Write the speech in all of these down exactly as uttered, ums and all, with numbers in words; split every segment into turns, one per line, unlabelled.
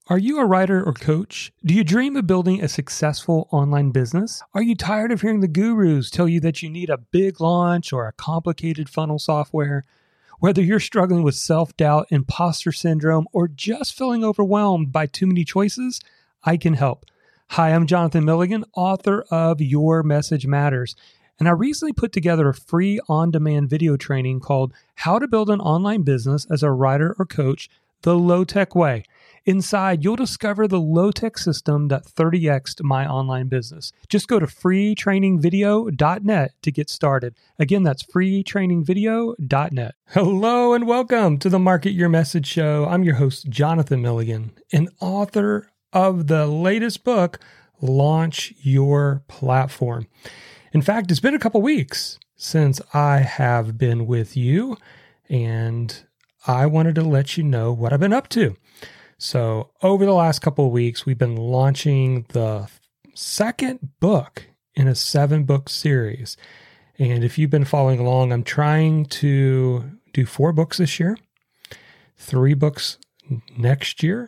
Are you a writer or coach? Do you dream of building a successful online business? Are you tired of hearing the gurus tell you that you need a big launch or a complicated funnel software? Whether you're struggling with self-doubt, imposter syndrome, or just feeling overwhelmed by too many choices, I can help. Hi, I'm Jonathan Milligan, author of Your Message Matters, and I recently put together a free on-demand video training called How to Build an Online Business as a Writer or Coach the Low-Tech Way. Inside, you'll discover the low-tech system that thirty X'd my online business. Just go to free training video dot net to get started. Again, that's free training video dot net. Hello and welcome to the Market Your Message Show. I'm your host, Jonathan Milligan, and author of the latest book, Launch Your Platform. In fact, it's been a couple weeks since I have been with you, and I wanted to let you know what I've been up to. So over the last couple of weeks, we've been launching the second book in a seven-book series. And if you've been following along, I'm trying to do four books this year, three books next year,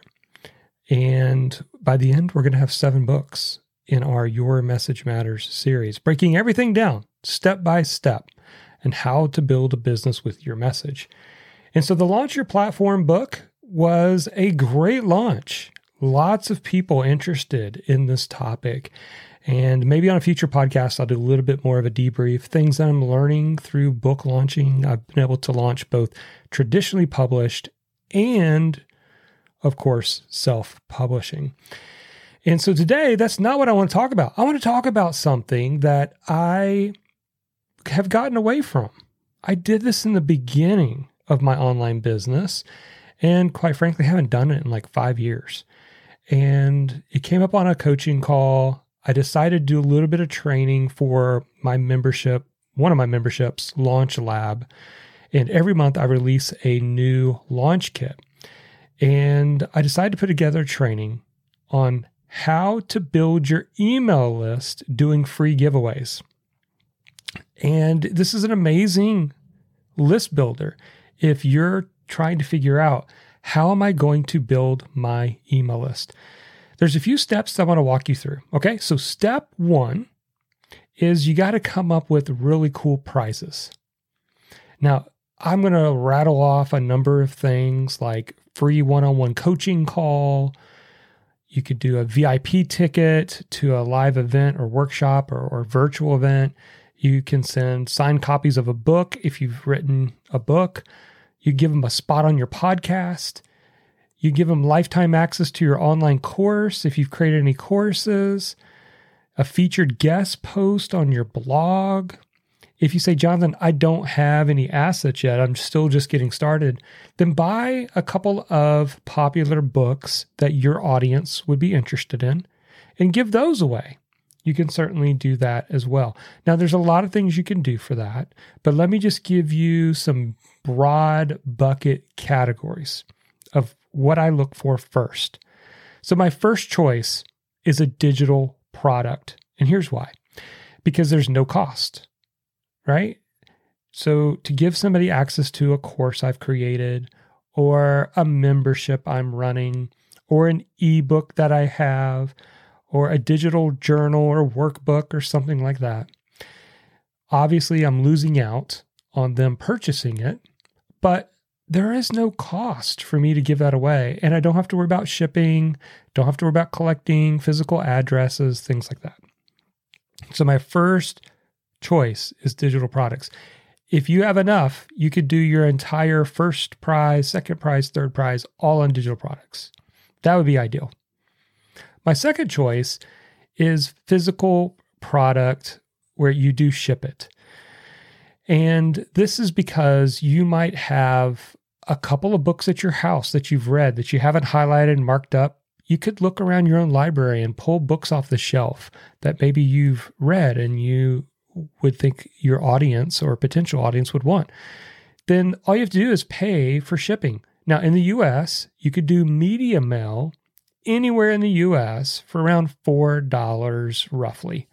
and by the end, we're going to have seven books in our Your Message Matters series, breaking everything down step by step and how to build a business with your message. And so the Launch Your Platform book was a great launch. Lots of people interested in this topic. And maybe on a future podcast, I'll do a little bit more of a debrief, things that I'm learning through book launching. I've been able to launch both traditionally published and, of course, self-publishing. And so today, that's not what I want to talk about. I want to talk about something that I have gotten away from. I did this in the beginning of my online business, and quite frankly, haven't done it in like five years. And it came up on a coaching call. I decided to do a little bit of training for my membership, one of my memberships, Launch Lab. And every month I release a new launch kit. And I decided to put together training on how to build your email list doing free giveaways. And this is an amazing list builder. If you're trying to figure out, how am I going to build my email list? There's a few steps that I want to walk you through. Okay, so step one is you got to come up with really cool prizes. Now, I'm going to rattle off a number of things like free one-on-one coaching call. You could do a V I P ticket to a live event or workshop or, or virtual event. You can send signed copies of a book if you've written a book. You give them a spot on your podcast. You give them lifetime access to your online course if you've created any courses. A featured guest post on your blog. If you say, Jonathan, I don't have any assets yet, I'm still just getting started, then buy a couple of popular books that your audience would be interested in and give those away. You can certainly do that as well. Now, there's a lot of things you can do for that, but let me just give you some broad bucket categories of what I look for first. So my first choice is a digital product. And here's why. Because there's no cost, right? So to give somebody access to a course I've created or a membership I'm running or an ebook that I have, or a digital journal or workbook or something like that. Obviously, I'm losing out on them purchasing it, but there is no cost for me to give that away. And I don't have to worry about shipping, don't have to worry about collecting physical addresses, things like that. So my first choice is digital products. If you have enough, you could do your entire first prize, second prize, third prize, all on digital products. That would be ideal. My second choice is physical product where you do ship it. And this is because you might have a couple of books at your house that you've read that you haven't highlighted and marked up. You could look around your own library and pull books off the shelf that maybe you've read and you would think your audience or potential audience would want. Then all you have to do is pay for shipping. Now, in the U S, you could do media mail anywhere in the U S for around four dollars roughly.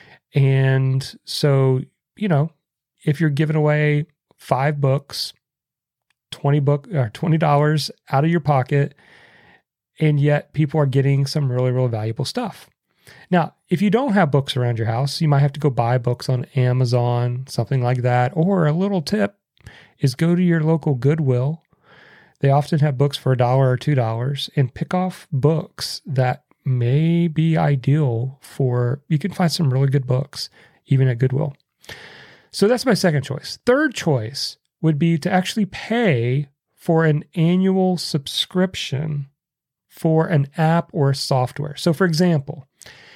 And so, you know, if you're giving away five books, twenty book or twenty dollars out of your pocket, and yet people are getting some really, really valuable stuff. Now, if you don't have books around your house, you might have to go buy books on Amazon, something like that. Or a little tip is go to your local Goodwill. They often have books for a dollar or two dollars, and pick off books that may be ideal for, you can find some really good books even at Goodwill. So that's my second choice. Third choice would be to actually pay for an annual subscription for an app or a software. So for example,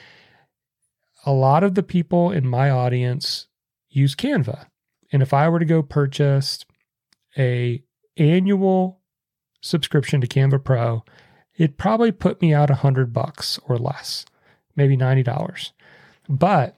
a lot of the people in my audience use Canva. And if I were to go purchase a annual subscription to Canva Pro, it'd probably put me out a hundred bucks or less, maybe ninety dollars. But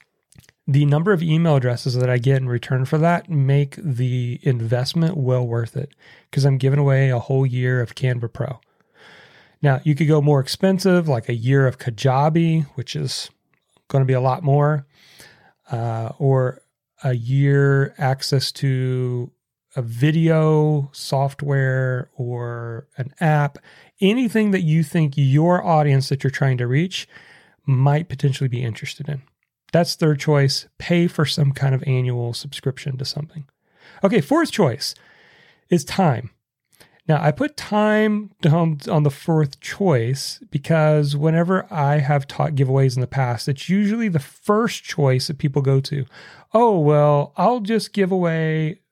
the number of email addresses that I get in return for that make the investment well worth it, because I'm giving away a whole year of Canva Pro. Now, you could go more expensive, like a year of Kajabi, which is going to be a lot more, uh, or a year access to a video software or an app, anything that you think your audience that you're trying to reach might potentially be interested in. That's third choice. Pay for some kind of annual subscription to something. Okay, fourth choice is time. Now, I put time down on the fourth choice because whenever I have taught giveaways in the past, it's usually the first choice that people go to. Oh, well, I'll just give away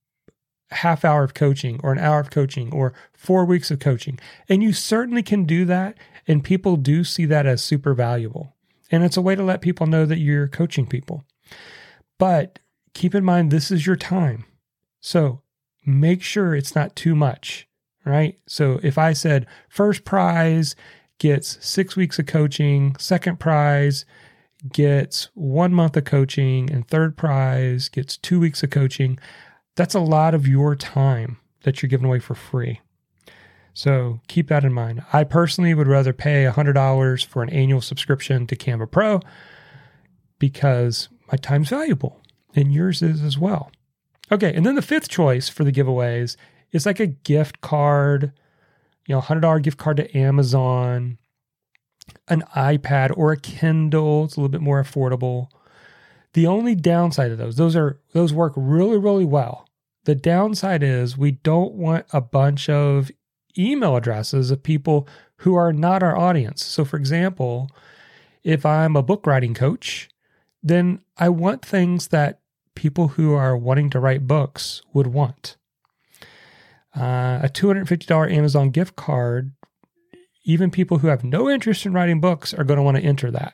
a half hour of coaching or an hour of coaching or four weeks of coaching. And you certainly can do that. And people do see that as super valuable. And it's a way to let people know that you're coaching people. But keep in mind, this is your time. So make sure it's not too much, right? So if I said first prize gets six weeks of coaching, second prize gets one month of coaching, and third prize gets two weeks of coaching, that's a lot of your time that you're giving away for free. So keep that in mind. I personally would rather pay one hundred dollars for an annual subscription to Canva Pro because my time's valuable and yours is as well. Okay, and then the fifth choice for the giveaways is like a gift card, you know, one hundred dollars gift card to Amazon, an iPad or a Kindle. It's a little bit more affordable. The only downside of those, those are those work really, really well. The downside is we don't want a bunch of email addresses of people who are not our audience. So for example, if I'm a book writing coach, then I want things that people who are wanting to write books would want. Uh, a two hundred fifty dollars Amazon gift card, even people who have no interest in writing books are going to want to enter that.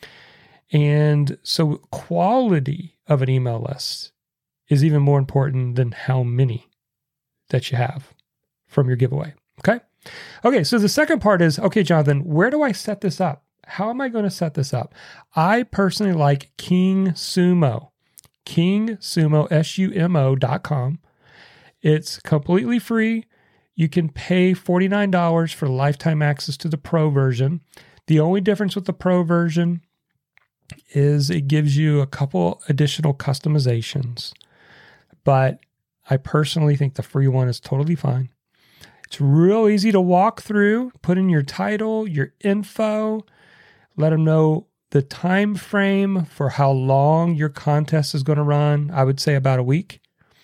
And so quality of an email list is even more important than how many that you have from your giveaway. Okay. Okay. So the second part is, okay, Jonathan, where do I set this up? How am I going to set this up? I personally like King Sumo, King Sumo, S U M O dot com. It's completely free. You can pay forty-nine dollars for lifetime access to the pro version. The only difference with the pro version is it gives you a couple additional customizations, but I personally think the free one is totally fine. It's real easy to walk through, put in your title, your info, let them know the time frame for how long your contest is going to run. I would say about a week.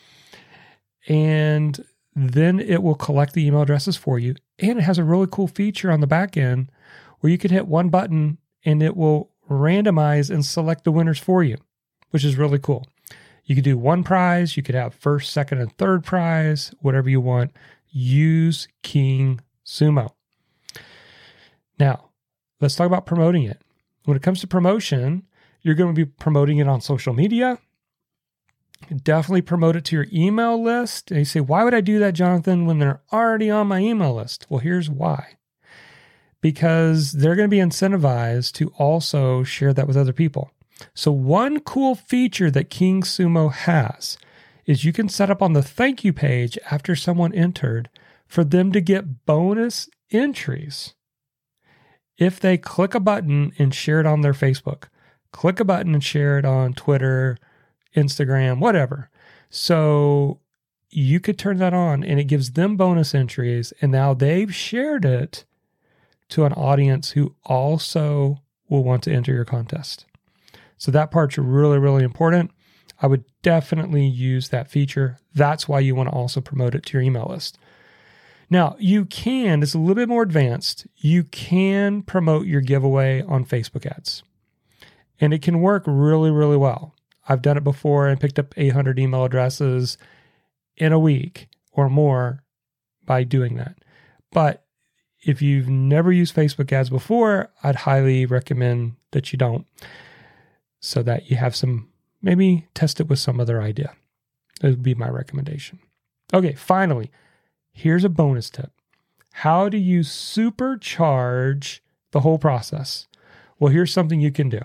And then it will collect the email addresses for you. And it has a really cool feature on the back end where you can hit one button and it will randomize and select the winners for you, which is really cool. You could do one prize. You could have first, second, and third prize, whatever you want. Use King Sumo. Now, let's talk about promoting it. When it comes to promotion, you're going to be promoting it on social media. Definitely promote it to your email list. And you say, why would I do that, Jonathan, when they're already on my email list? Well, here's why. Because they're going to be incentivized to also share that with other people. So one cool feature that King Sumo has is you can set up on the thank you page after someone entered for them to get bonus entries if they click a button and share it on their Facebook. Click a button and share it on Twitter, Instagram, whatever. So you could turn that on and it gives them bonus entries, and now they've shared it to an audience who also will want to enter your contest. So that part's really, really important. I would definitely use that feature. That's why you want to also promote it to your email list. Now, you can, it's a little bit more advanced, you can promote your giveaway on Facebook ads. And it can work really, really well. I've done it before and picked up eight hundred email addresses in a week or more by doing that. But if you've never used Facebook ads before, I'd highly recommend that you don't, so that you have some, maybe test it with some other idea. That would be my recommendation. Okay, finally, here's a bonus tip. How do you supercharge the whole process? Well, here's something you can do.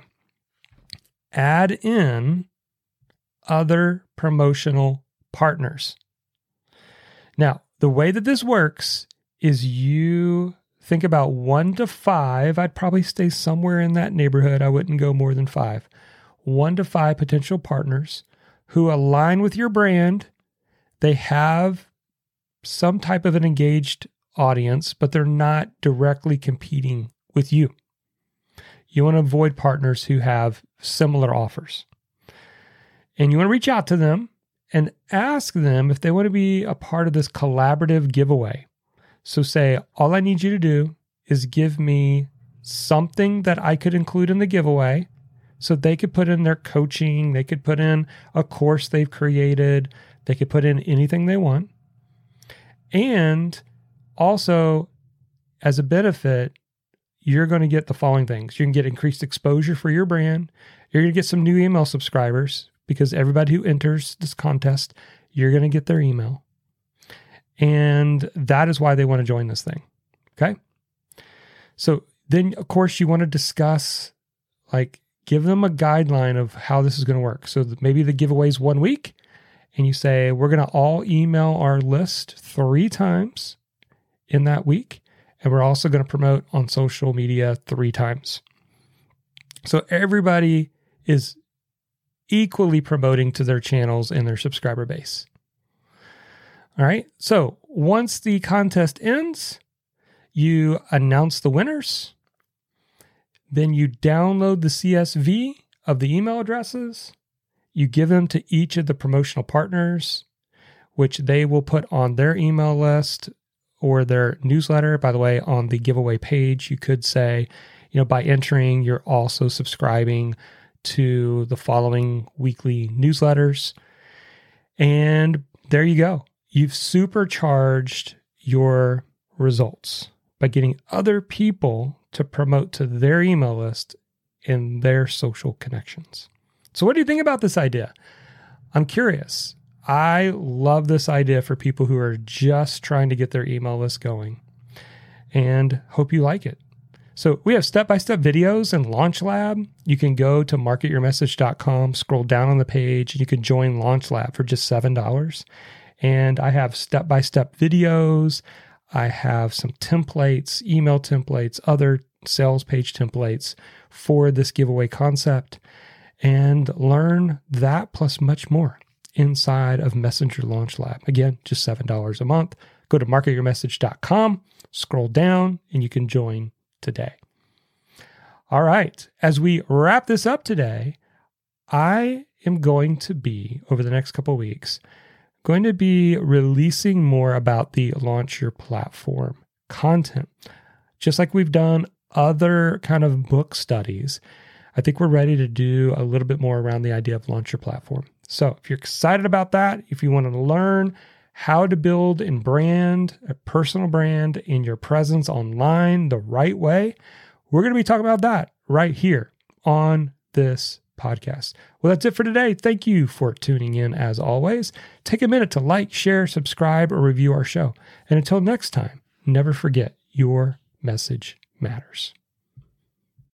Add in other promotional partners. Now, the way that this works is you think about one to five. I'd probably stay somewhere in that neighborhood. I wouldn't go more than five. One to five potential partners who align with your brand. They have some type of an engaged audience, but they're not directly competing with you. You want to avoid partners who have similar offers. And you want to reach out to them and ask them if they want to be a part of this collaborative giveaway. So say, all I need you to do is give me something that I could include in the giveaway. So they could put in their coaching, they could put in a course they've created, they could put in anything they want. And also, as a benefit, you're going to get the following things. You can get increased exposure for your brand. You're going to get some new email subscribers because everybody who enters this contest, you're going to get their email. And that is why they want to join this thing. Okay? So then, of course, you want to discuss, like, give them a guideline of how this is going to work. So maybe the giveaway is one week, and you say, we're going to all email our list three times in that week. And we're also going to promote on social media three times. So everybody is equally promoting to their channels and their subscriber base. All right. So once the contest ends, you announce the winners. Then you download the C S V of the email addresses. You give them to each of the promotional partners, which they will put on their email list or their newsletter. By the way, on the giveaway page, you could say, you know, by entering, you're also subscribing to the following weekly newsletters. And there you go. You've supercharged your results by getting other people to promote to their email list in their social connections. So what do you think about this idea? I'm curious. I love this idea for people who are just trying to get their email list going, and hope you like it. So we have step-by-step videos in Launch Lab. You can go to market your message dot com, scroll down on the page, and you can join Launch Lab for just seven dollars. And I have step-by-step videos. I have some templates, email templates, other sales page templates for this giveaway concept, and learn that plus much more inside of Messenger Launch Lab. Again, just seven dollars a month. Go to market your message dot com, scroll down, and you can join today. All right. As we wrap this up today, I am going to be, over the next couple of weeks, going to be releasing more about the Launch Your Platform content. Just like we've done other kind of book studies, I think we're ready to do a little bit more around the idea of Launch Your Platform. So if you're excited about that, if you want to learn how to build and brand a personal brand in your presence online the right way, we're going to be talking about that right here on this podcast. Well, that's it for today. Thank you for tuning in as always. Take a minute to like, share, subscribe, or review our show. And until next time, never forget, your message matters.